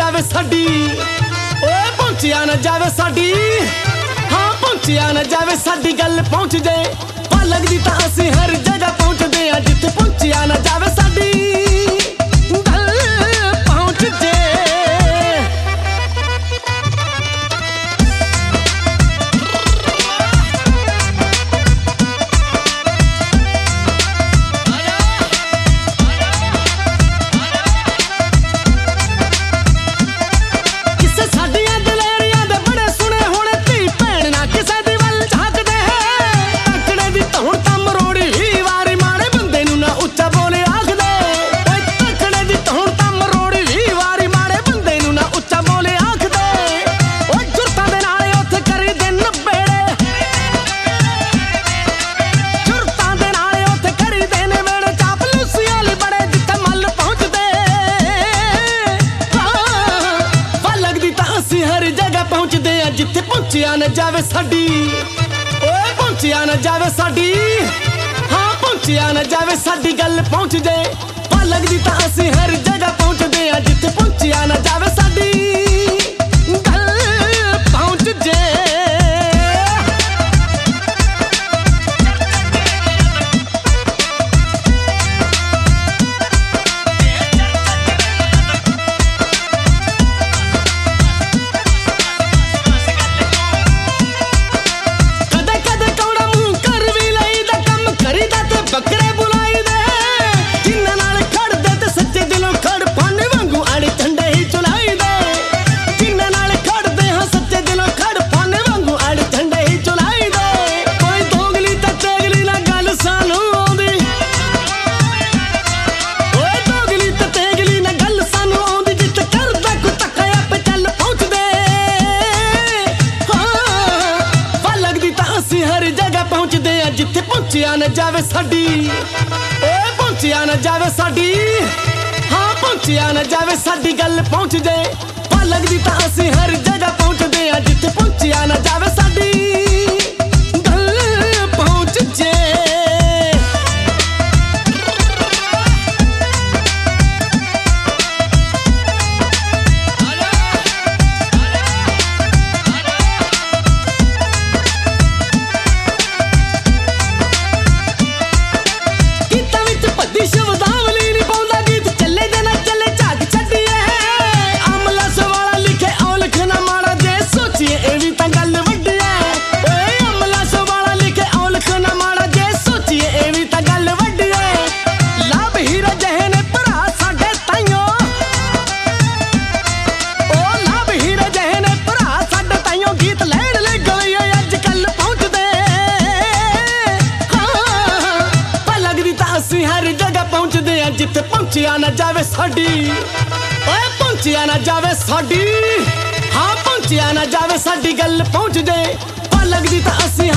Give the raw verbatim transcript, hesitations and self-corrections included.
जावे साडी, ओए पहुंचिया न जावे साडी, हाँ पहुंचिया न जावे साडी गल पहुंच जाए। पा लगदी तां असीं हर जगह पहुंचदे आ जिथे पहुंचिया न जावे साडी गल पहुंच जाए। जिथे पहुंचिया न जावे साडी, ओए पहुंचिया न जावे साडी, हाँ पहुंचिया न जावे साडी गल पहुंच जाए। पा लगदी तां असीं हर जगह पहुंचदे आ जिथे पहुंचिया न जावे साडी गल पहुंच जाए। बकरे बुलाई दे जिन्ना नाल खड़ दे ते सच्चे दिलों खड़ पाने वांगू आड़े झंडे ही चुलाई दे। जिन्ना नाल खड़ दे हाँ सच्चे दिलों खड़ पाने वांगू आड़े झंडे ही चुलाई दे। कोई दोगली ते तेगली ना गल सानू आउंदी, ओए दोगली ते तेगली ना गल सानू आउंदी जिथे करदा कोई धक्का आपे चल पहुंच दे। हाँ पा लगदी तां असीं हर जगह पहुंचदे आ जिथे पहुंचिया न जावे साडी, ओए पहुंचिया न जावे साडी, हाँ पहुंचिया न जावे साडी गल पहुंच जाए। पा लगदी तां असीं हर जगह पहुंचदे आ जिथे पहुंचिया न जावे साडी गल पहुंच जाए। जिथे पहुंचिया न जावे साडी, ओए पहुंचिया न जावे साडी, हाँ पहुंचिया न जावे साडी गल पहुंच जाए। पा लगदी तां असीं